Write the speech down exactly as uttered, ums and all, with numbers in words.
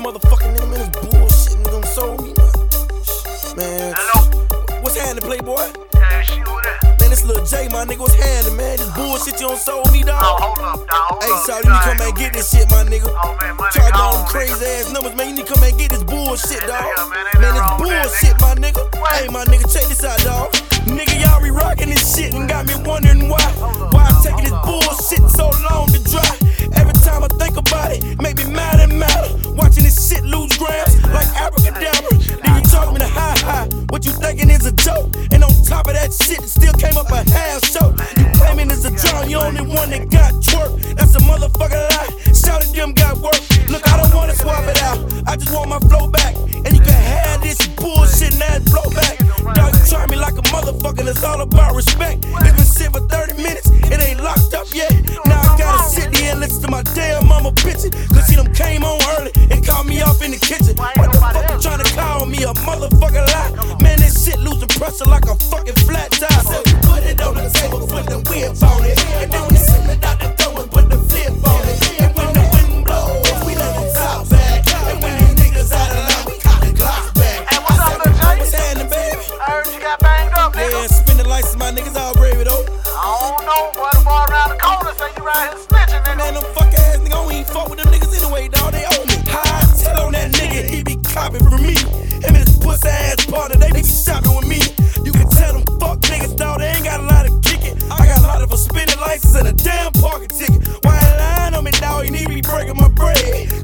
motherfucking nigga, man, this bullshit nigga done sold me, man. Man, hello? What's happening, Playboy? Yeah, she was there. Man, this Lil J, my nigga, what's happening, man? This bullshit you done sold me, dog. Oh, hold up, dog. Hold hey, up. sorry, you need to come back and get this shit, my nigga. Oh, man, money Charge all gone, them crazy nigga. ass numbers, man. You need to come back and get this bullshit, Yeah, dog. yeah, man, ain't Man, nothing this wrong with that, bullshit, my nigga. What? Hey, my nigga, check this out, dog. Nigga, y'all be rocking this shit and got me wondering why. Hold up, Why I'm hold taking this up. bullshit so long to dry. Every time I think about it, make me mad and mad. Watching this shit lose grams like abracadabra. Then you talk me to high high. What you thinking is a joke? And on top of that shit, it still came up a half show. You claiming it's a drum, you only one that got twerk. That's a motherfucking lie. Shouted them got work. Look, I don't wanna swap it out. I just want my flow back. And you can have this bullshit and that flow back. Dog, you try me like a motherfucker, it's all about respect. It's been sit for thirty minutes, it ain't locked up yet. Now I gotta sit there and listen to my damn mama bitchin'. Cause she done came on early and called me off in the kitchen. What the fuck you tryna call me a motherfucking lie? Man, this shit losing pressure like a fucking flat tire. So you put it on the table, put the whip on it. And then you send it out the door and put the flip on it. And when the wind blows, we let the top back. And when these niggas out of line, we call the Glock back. Hey, what's up, Lil J? What's happening, baby? I heard you got banged up, nigga. Yeah, spin the lights, my niggas all brave though. I don't know, boy. The boy around the corner say you right here snitching, nigga. Man, them fuck ass niggas, I don't even fuck with them niggas anyway, dawg. They owe me. High tell on that nigga, he be copying from me. Him and his pussy ass partner, they be shopping with me. You can tell them fuck niggas, dawg, they ain't got a lot of kicking. I got a lot of a spinning license and a damn parking ticket. Why you lying on me, dawg? You need to be breaking my bread.